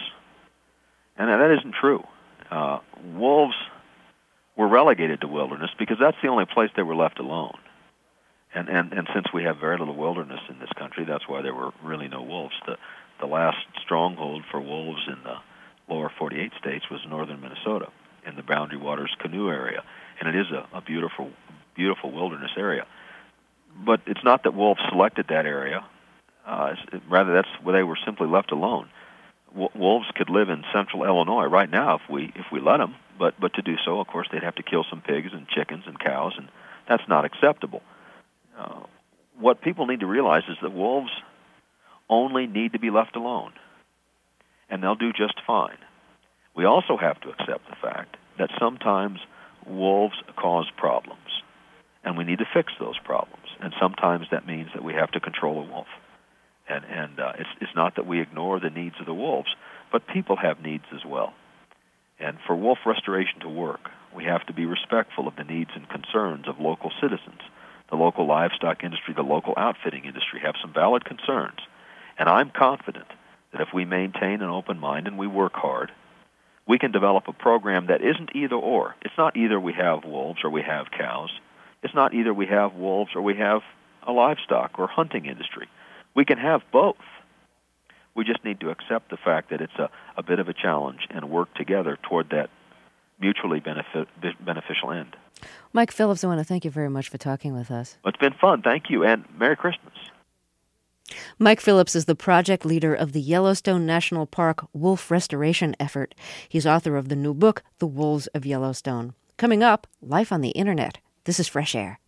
And that isn't true. Uh, wolves were relegated to wilderness because that's the only place they were left alone. And, and and since we have very little wilderness in this country, that's why there were really no wolves. The the last stronghold for wolves in the lower forty-eight states was northern Minnesota, in the Boundary Waters Canoe area, and it is a, a beautiful, beautiful wilderness area. But it's not that wolves selected that area. Uh, it, rather, that's where they were simply left alone. W- wolves could live in central Illinois right now if we if we let them, but but to do so, of course, they'd have to kill some pigs and chickens and cows, and that's not acceptable. Uh, what people need to realize is that wolves only need to be left alone, and they'll do just fine. We also have to accept the fact that sometimes wolves cause problems, and we need to fix those problems. And sometimes that means that we have to control a wolf. And, and uh, it's, it's not that we ignore the needs of the wolves, but people have needs as well. And for wolf restoration to work, we have to be respectful of the needs and concerns of local citizens. The local livestock industry, the local outfitting industry have some valid concerns. And I'm confident that if we maintain an open mind and we work hard, we can develop a program that isn't either or. It's not either we have wolves or we have cows. It's not either we have wolves or we have a livestock or hunting industry. We can have both. We just need to accept the fact that it's a, a bit of a challenge and work together toward that mutually benefit, beneficial end. Mike Phillips, I want to thank you very much for talking with us. It's been fun. Thank you, and Merry Christmas. Mike Phillips is the project leader of the Yellowstone National Park Wolf Restoration Effort. He's author of the new book, The Wolves of Yellowstone. Coming up, Life on the Internet. This is Fresh Air.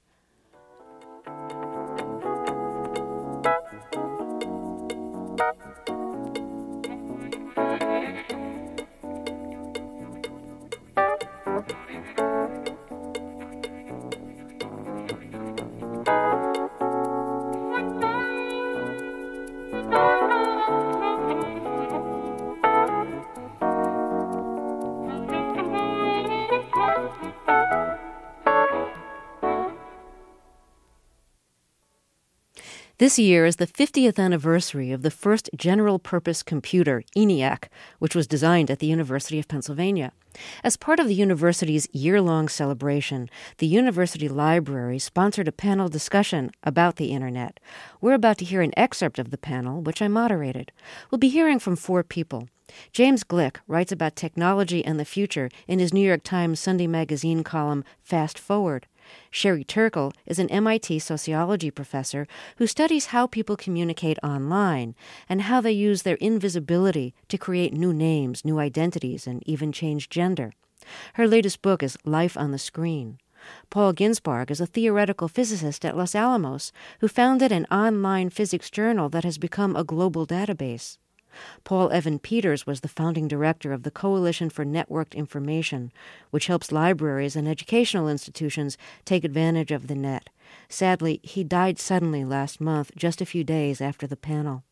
This year is the fiftieth anniversary of the first general-purpose computer, ENIAC, which was designed at the University of Pennsylvania. As part of the university's year-long celebration, the university library sponsored a panel discussion about the Internet. We're about to hear an excerpt of the panel, which I moderated. We'll be hearing from four people. James Glick writes about technology and the future in his New York Times Sunday magazine column, Fast Forward. Sherry Turkle is an M I T sociology professor who studies how people communicate online and how they use their invisibility to create new names, new identities, and even change gender. Her latest book is Life on the Screen. Paul Ginsparg is a theoretical physicist at Los Alamos who founded an online physics journal that has become a global database. Paul Evan Peters was the founding director of the Coalition for Networked Information, which helps libraries and educational institutions take advantage of the net. Sadly, he died suddenly last month, just a few days after the panel.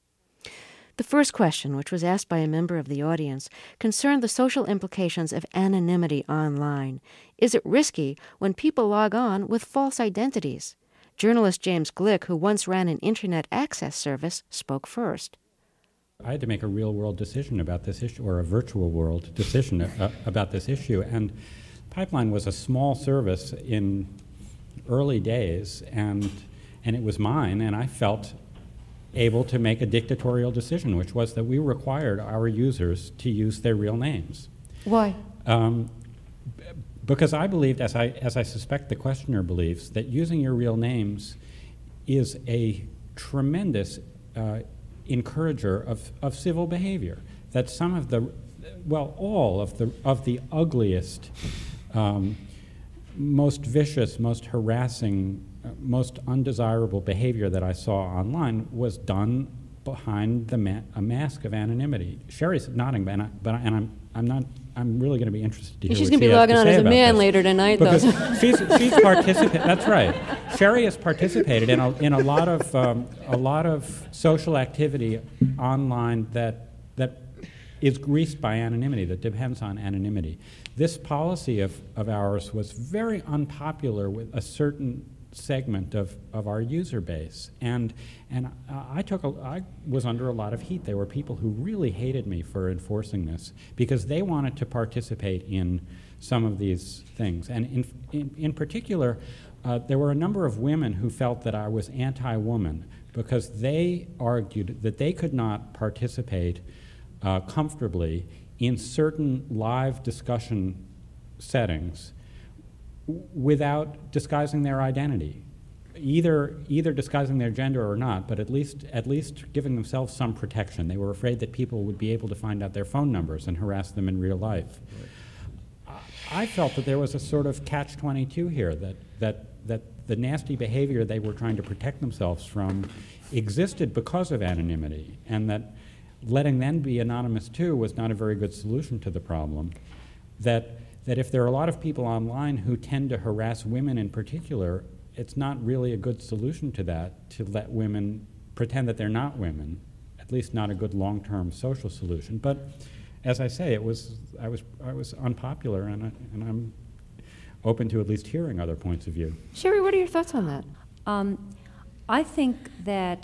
The first question, which was asked by a member of the audience, concerned the social implications of anonymity online. Is it risky when people log on with false identities? Journalist James Glick, who once ran an Internet access service, spoke first. I had to make a real-world decision about this issue, or a virtual world decision uh, about this issue. And Pipeline was a small service in early days, and and it was mine, and I felt able to make a dictatorial decision, which was that we required our users to use their real names. Why? Um, b- because I believed, as I as I suspect the questioner believes, that using your real names is a tremendous uh, encourager of, of civil behavior, that some of the, well, all of the of the ugliest um, most vicious, most harassing, uh, most undesirable behavior that I saw online was done behind the ma- a mask of anonymity. Sherry's nodding, but, I, but I, and I'm I'm not. I'm really going to be interested to hear She's what going to be she has logging to on say as a about man this. later tonight, because though. she's she's participated. That's right. Sherry has participated in a in a lot of um, a lot of social activity online that that is greased by anonymity, that depends on anonymity. This policy of, of ours was very unpopular with a certain segment of, of our user base, and and uh, I took a, I was under a lot of heat. There were people who really hated me for enforcing this because they wanted to participate in some of these things, and in in, in particular, uh, there were a number of women who felt that I was anti-woman because they argued that they could not participate uh, comfortably in certain live discussion settings without disguising their identity, either either disguising their gender or not, but at least at least giving themselves some protection. They were afraid that people would be able to find out their phone numbers and harass them in real life. Right. I felt that there was a sort of catch twenty-two here, that that that the nasty behavior they were trying to protect themselves from existed because of anonymity, and that letting them be anonymous too was not a very good solution to the problem. That that if there are a lot of people online who tend to harass women in particular, it's not really a good solution to that, to let women pretend that they're not women, at least not a good long-term social solution. But as I say, it was I was I was unpopular, and I, and I'm open to at least hearing other points of view. Sherry, what are your thoughts on that? Um, I think that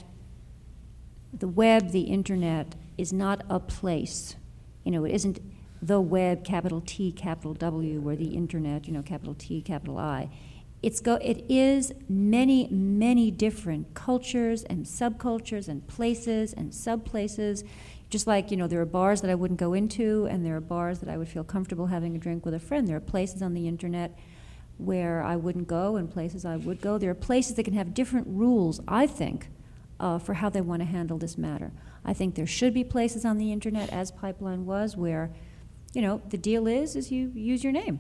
the web, the internet, is not a place. You know, it isn't the web, capital T, capital W, or the internet, you know, capital T, capital I. It's go. It is many, many different cultures and subcultures and places and subplaces. Just like, you know, there are bars that I wouldn't go into, and there are bars that I would feel comfortable having a drink with a friend. There are places on the internet where I wouldn't go and places I would go. There are places that can have different rules, I think, uh, for how they want to handle this matter. I think there should be places on the internet, as Pipeline was, where, you know, the deal is, is you use your name.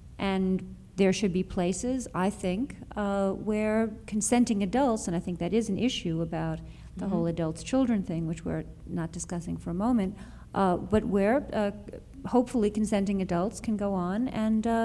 And there should be places, I think, uh, where consenting adults, and I think that is an issue about the mm-hmm. whole adults-children thing, which we're not discussing for a moment, uh, but where uh, hopefully consenting adults can go on and uh,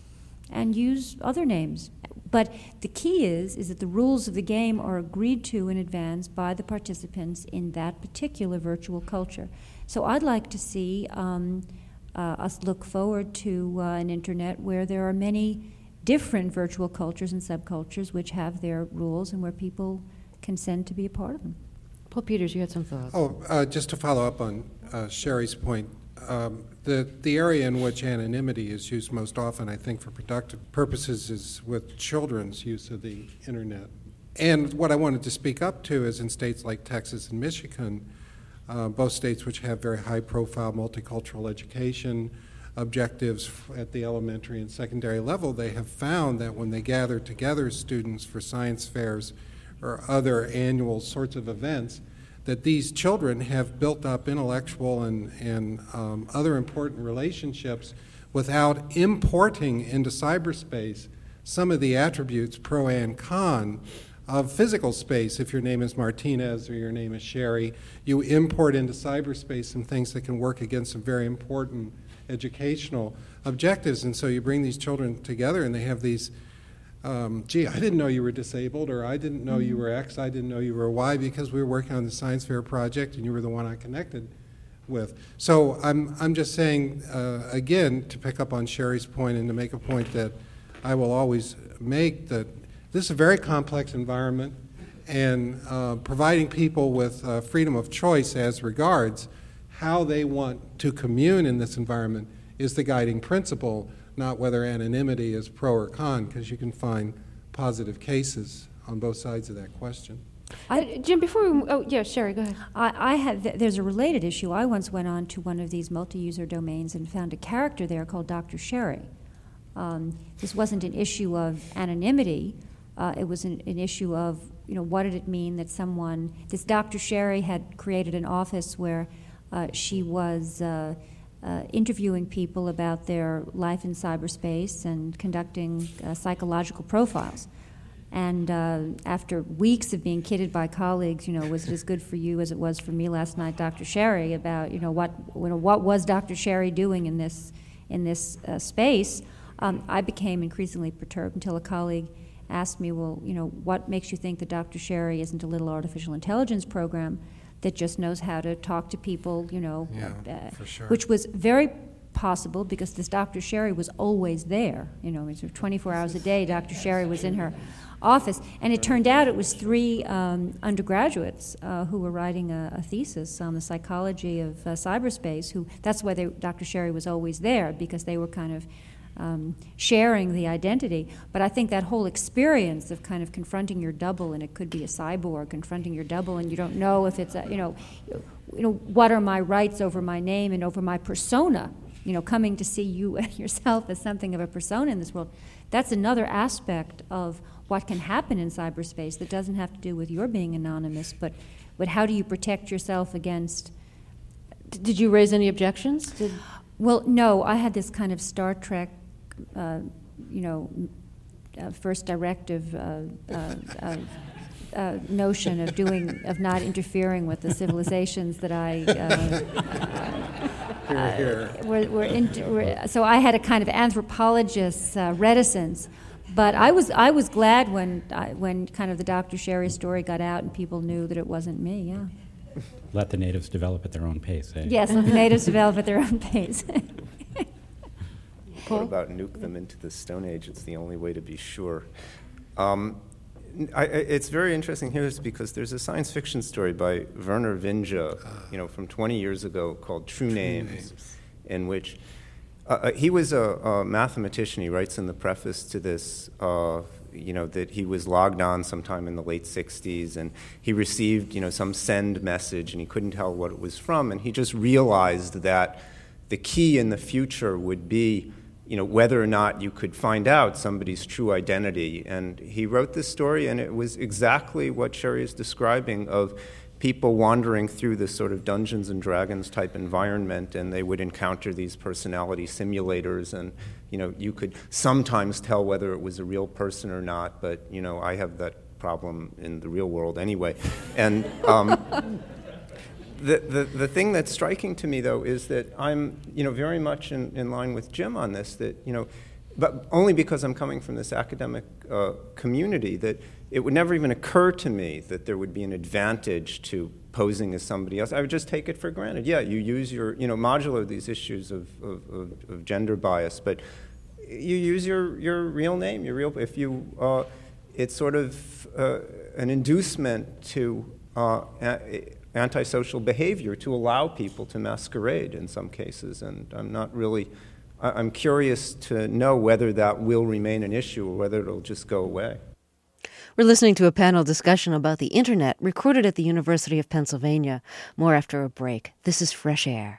and use other names. But the key is, is that the rules of the game are agreed to in advance by the participants in that particular virtual culture. So I'd like to see um, uh, us look forward to uh, an internet where there are many different virtual cultures and subcultures which have their rules and where people consent to be a part of them. Paul Peters, you had some thoughts. Oh, uh, just to follow up on uh, Sherry's point, um, the, the area in which anonymity is used most often, I think, for productive purposes is with children's use of the internet. And what I wanted to speak up to is in states like Texas and Michigan, uh, both states which have very high-profile multicultural education objectives at the elementary and secondary level, they have found that when they gather together students for science fairs or other annual sorts of events, that these children have built up intellectual and, and um, other important relationships without importing into cyberspace some of the attributes, pro and con, of physical space. If your name is Martinez or your name is Sherry, you import into cyberspace some things that can work against some very important educational objectives. And so you bring these children together and they have these Um, gee, I didn't know you were disabled, or I didn't know you were X, I didn't know you were Y, because we were working on the science fair project and you were the one I connected with. So I'm, I'm just saying, uh, again, to pick up on Sherry's point and to make a point that I will always make, that this is a very complex environment, and uh, providing people with uh, freedom of choice as regards how they want to commune in this environment is the guiding principle, not whether anonymity is pro or con, because you can find positive cases on both sides of that question. I, Jim, before we, oh yeah, Sherry, go ahead. I, I have, th- there's a related issue. I once went on to one of these multi-user domains and found a character there called Doctor Sherry. Um, this wasn't an issue of anonymity. Uh, it was an, an issue of, you know, what did it mean that someone, this Doctor Sherry had created an office where uh, she was uh, uh, interviewing people about their life in cyberspace and conducting uh, psychological profiles. And uh, after weeks of being kidded by colleagues, you know, was it as good for you as it was for me last night, Doctor Sherry, about, you know, what you know, what was Doctor Sherry doing in this in this uh, space, um, I became increasingly perturbed until a colleague asked me, well, you know, what makes you think that Doctor Sherry isn't a little artificial intelligence program that just knows how to talk to people, you know, yeah, uh, for sure. Which was very possible because this Doctor Sherry was always there. You know, twenty-four hours a day, Doctor Sherry was in her office. And it turned out it was three um, undergraduates uh, who were writing a, a thesis on the psychology of uh, cyberspace. Who that's why they, Doctor Sherry was always there, because they were kind of um, sharing the identity. But I think that whole experience of kind of confronting your double, and it could be a cyborg confronting your double, and you don't know if it's a, you know, you know, what are my rights over my name and over my persona? You know, coming to see you yourself as something of a persona in this world. That's another aspect of what can happen in cyberspace that doesn't have to do with your being anonymous, but, but how do you protect yourself against... Did you raise any objections? Did... Well, no, I had this kind of Star Trek, uh, you know, uh, first directive uh, uh, uh, uh, notion of doing, of not interfering with the civilizations that I... Uh, Here, here. Uh, we're, we're in, we're, so I had a kind of anthropologist's uh, reticence, but I was I was glad when I, when kind of the Doctor Sherry story got out and people knew that it wasn't me. Yeah. Let the natives develop at their own pace. Eh? Yes, let the natives develop at their own pace. What about nuke them into the Stone Age? It's the only way to be sure. Um, I, it's very interesting here is because there's a science fiction story by Werner Vinge, you know, from twenty years ago called True, True Names, Names, in which uh, he was a, a mathematician. He writes in the preface to this, uh, you know, that he was logged on sometime in the late sixties, and he received, you know, some send message, and he couldn't tell what it was from, and he just realized that the key in the future would be, you know, whether or not you could find out somebody's true identity. And he wrote this story, and it was exactly what Sherry is describing, of people wandering through this sort of Dungeons and Dragons type environment, and they would encounter these personality simulators, and, you know, you could sometimes tell whether it was a real person or not, but, you know, I have that problem in the real world anyway. And um, The, the the thing that's striking to me, though, is that I'm, you know, very much in, in line with Jim on this, that, you know, but only because I'm coming from this academic uh, community, that it would never even occur to me that there would be an advantage to posing as somebody else. I would just take it for granted. Yeah, you use your, you know, modulo these issues of, of, of, of gender bias, but you use your, your real name, your real, if you, uh, it's sort of uh, an inducement to, uh, a, antisocial behavior to allow people to masquerade in some cases, and I'm not really, I'm curious to know whether that will remain an issue or whether it'll just go away. We're listening to a panel discussion about the Internet recorded at the University of Pennsylvania. More after a break. This is Fresh Air.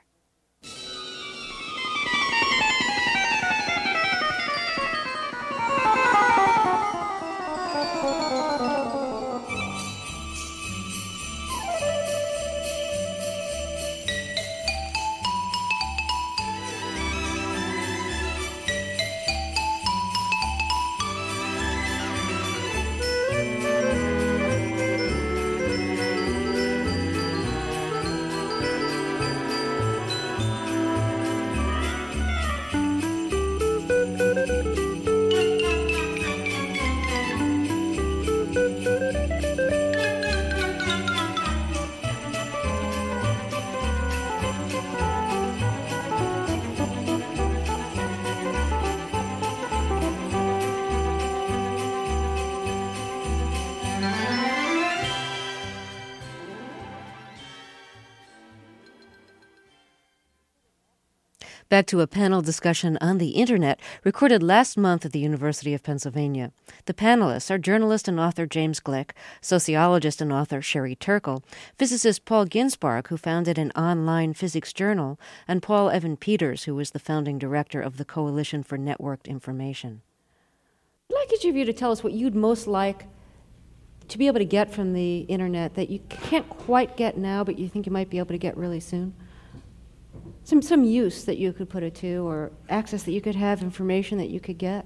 Back to a panel discussion on the Internet recorded last month at the University of Pennsylvania. The panelists are journalist and author James Glick, sociologist and author Sherry Turkle, physicist Paul Ginsparg, who founded an online physics journal, and Paul Evan Peters, who was the founding director of the Coalition for Networked Information. I'd like each of you to tell us what you'd most like to be able to get from the Internet that you can't quite get now, but you think you might be able to get really soon. some some use that you could put it to, or access that you could have, information that you could get?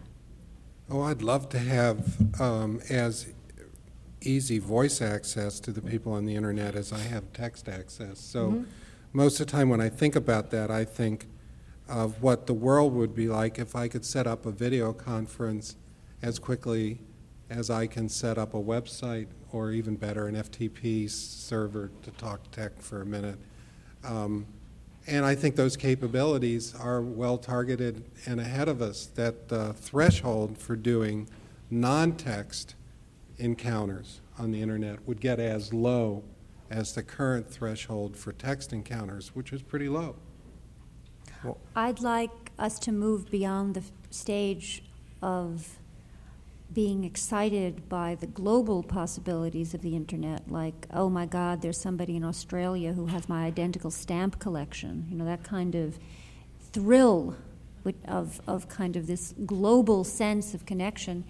Oh, I'd love to have um, as easy voice access to the people on the internet as I have text access. So mm-hmm. most of the time when I think about that, I think of what the world would be like if I could set up a video conference as quickly as I can set up a website, or even better, an F T P server to talk tech for a minute. Um, and I think those capabilities are well targeted and ahead of us. That the threshold for doing non-text encounters on the internet would get as low as the current threshold for text encounters, which is pretty low. Well, I'd like us to move beyond the stage of being excited by the global possibilities of the internet, like, oh my God, there's somebody in Australia who has my identical stamp collection. You know, that kind of thrill of, of kind of this global sense of connection,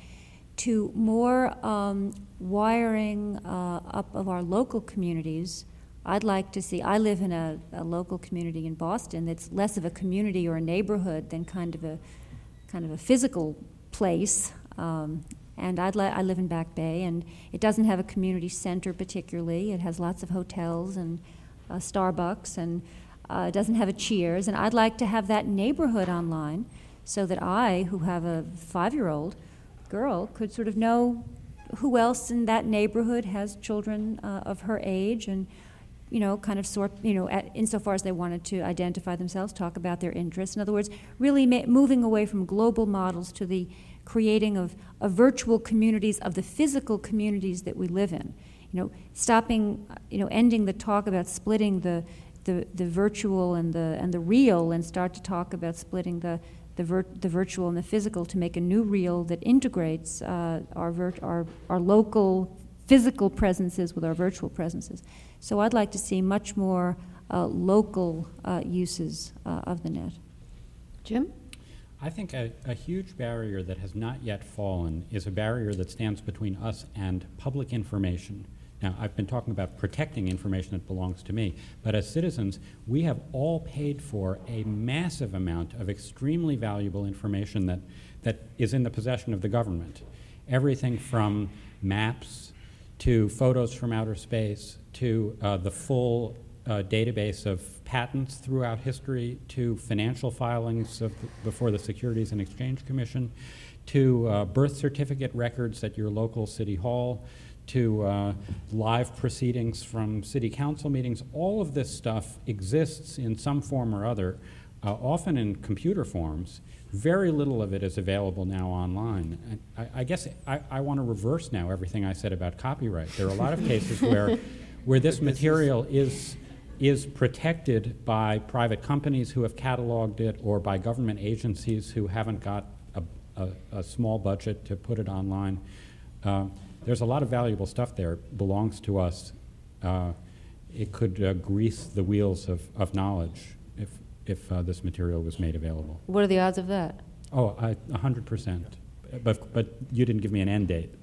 to more um, wiring uh, up of our local communities. I'd like to see, I live in a, a local community in Boston that's less of a community or a neighborhood than kind of a kind of a physical place. Um, and I'd li- I live in Back Bay, and it doesn't have a community center particularly. It has lots of hotels and uh, Starbucks, and uh, it doesn't have a Cheers. And I'd like to have that neighborhood online so that I, who have a five-year-old girl, could sort of know who else in that neighborhood has children uh, of her age, and you know, kind of sort, you know, at, insofar as they wanted to identify themselves, talk about their interests. In other words, really ma- moving away from global models to the creating of, of virtual communities of the physical communities that we live in. You know, stopping, you know, ending the talk about splitting the the, the virtual and the and the real, and start to talk about splitting the the, vir- the virtual and the physical to make a new real that integrates uh, our, vir- our our local physical presences with our virtual presences. So I'd like to see much more uh, local uh, uses uh, of the net. Jim? I think a, a huge barrier that has not yet fallen is a barrier that stands between us and public information. Now, I've been talking about protecting information that belongs to me, but as citizens, we have all paid for a massive amount of extremely valuable information that, that is in the possession of the government. Everything from maps to photos from outer space, to uh, the full uh, database of patents throughout history, to financial filings of the, before the Securities and Exchange Commission, to uh, birth certificate records at your local city hall, to uh, live proceedings from city council meetings. All of this stuff exists in some form or other, uh, often in computer forms. Very little of it is available now online. And I, I guess I, I want to reverse now everything I said about copyright. There are a lot of cases where where this material is is protected by private companies who have cataloged it, or by government agencies who haven't got a, a, a small budget to put it online. Uh, there's a lot of valuable stuff there. It belongs to us. Uh, it could uh, grease the wheels of, of knowledge if if uh, this material was made available. What are the odds of that? Oh, I, one hundred percent. But, but you didn't give me an end date.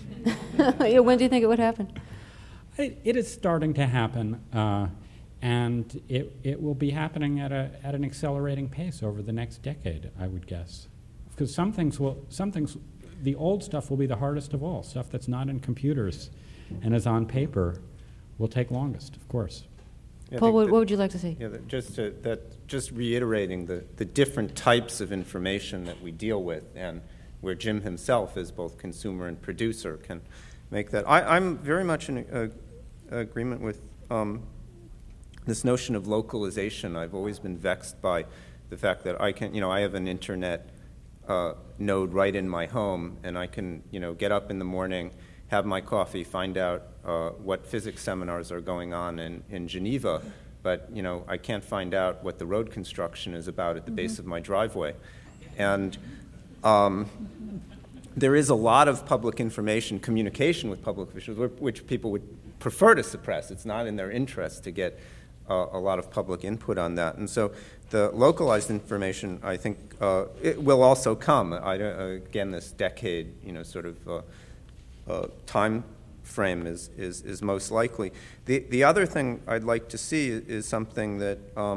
Yeah, when do you think it would happen? It, it is starting to happen, uh, and it, it will be happening at, a, at an accelerating pace over the next decade, I would guess. Because some things will, some things, the old stuff will be the hardest of all. Stuff that's not in computers and is on paper will take longest, of course. Yeah, Paul, what, that, what would you like to see? Yeah, that just to, that just reiterating the, the different types of information that we deal with, and where Jim himself is both consumer and producer can make that. I, I'm very much in uh, agreement with um, this notion of localization. I've always been vexed by the fact that I can, you know, I have an internet uh, node right in my home, and I can, you know, get up in the morning, have my coffee, find out uh, what physics seminars are going on in, in Geneva, but, you know, I can't find out what the road construction is about at the mm-hmm. base of my driveway. And um, there is a lot of public information, communication with public officials, which people would prefer to suppress. It's not in their interest to get uh, a lot of public input on that. And so the localized information, I think, uh, it will also come. I, uh, again, this decade, you know, sort of uh, uh, time frame is, is, is most likely. The, the other thing I'd like to see is something that um,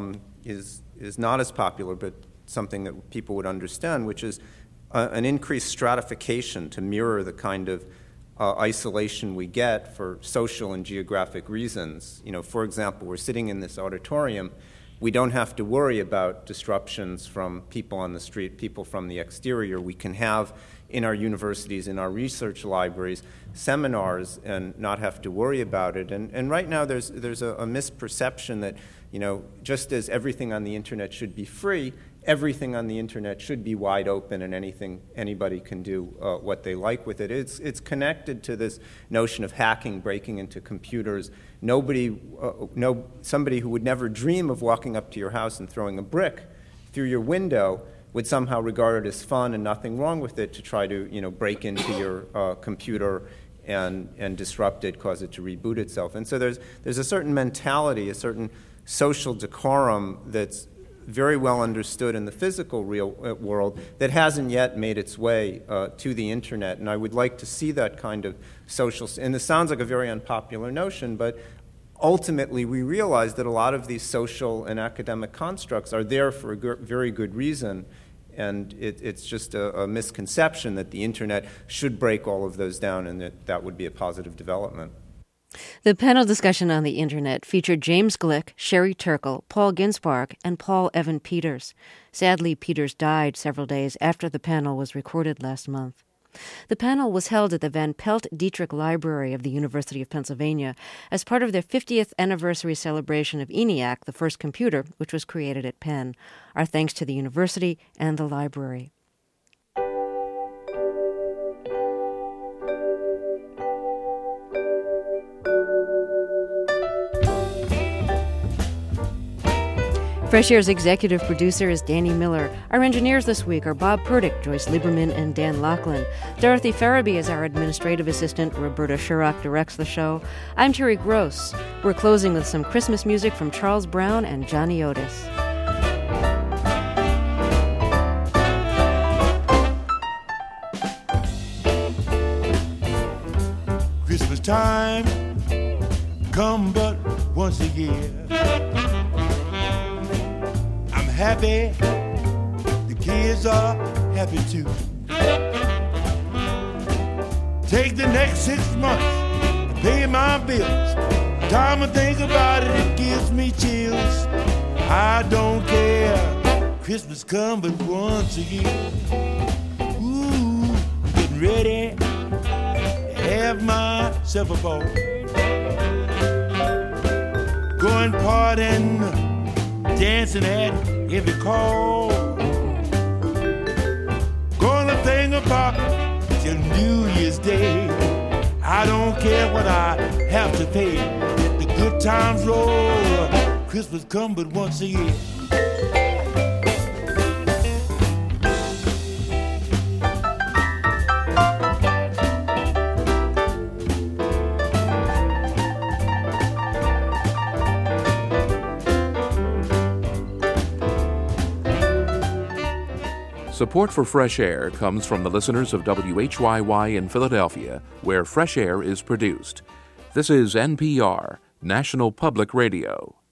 is is not as popular, but something that people would understand, which is uh, an increased stratification to mirror the kind of uh, isolation we get for social and geographic reasons. You know, for example, we're sitting in this auditorium. We don't have to worry about disruptions from people on the street, people from the exterior. We can have in our universities, in our research libraries, seminars and not have to worry about it. And, and right now there's, there's a, a misperception that, you know, just as everything on the internet should be free, everything on the internet should be wide open and anything, anybody can do uh, what they like with it. It's, it's connected to this notion of hacking, breaking into computers. Nobody, uh, no, somebody who would never dream of walking up to your house and throwing a brick through your window would somehow regard it as fun and nothing wrong with it to try to, you know, break into your uh, computer and, and disrupt it, cause it to reboot itself. And so there's, there's a certain mentality, a certain social decorum that's very well understood in the physical real uh, world that hasn't yet made its way uh, to the internet. And I would like to see that kind of social, and this sounds like a very unpopular notion, but ultimately we realize that a lot of these social and academic constructs are there for a g- very good reason. And it, it's just a, a misconception that the internet should break all of those down and that that would be a positive development. The panel discussion on the internet featured James Glick, Sherry Turkle, Paul Ginsparg, and Paul Evan Peters. Sadly, Peters died several days after the panel was recorded last month. The panel was held at the Van Pelt Dietrich Library of the University of Pennsylvania as part of their fiftieth anniversary celebration of ENIAC, the first computer, which was created at Penn. Our thanks to the university and the library. Fresh Air's executive producer is Danny Miller. Our engineers this week are Bob Purdick, Joyce Lieberman, and Dan Laughlin. Dorothy Farabee is our administrative assistant. Roberta Shurock directs the show. I'm Terry Gross. We're closing with some Christmas music from Charles Brown and Johnny Otis. Christmas time come but once a year. Happy, the kids are happy too. Take the next six months to pay my bills. Time to think about it, it gives me chills. I don't care, Christmas come but once a year. Ooh, getting ready to have myself a ball. Going partying, dancing at every call. Gonna think about till New Year's Day. I don't care what I have to pay. Let the good times roll. Christmas come but once a year. Support for Fresh Air comes from the listeners of W H Y Y in Philadelphia, where Fresh Air is produced. This is N P R, National Public Radio.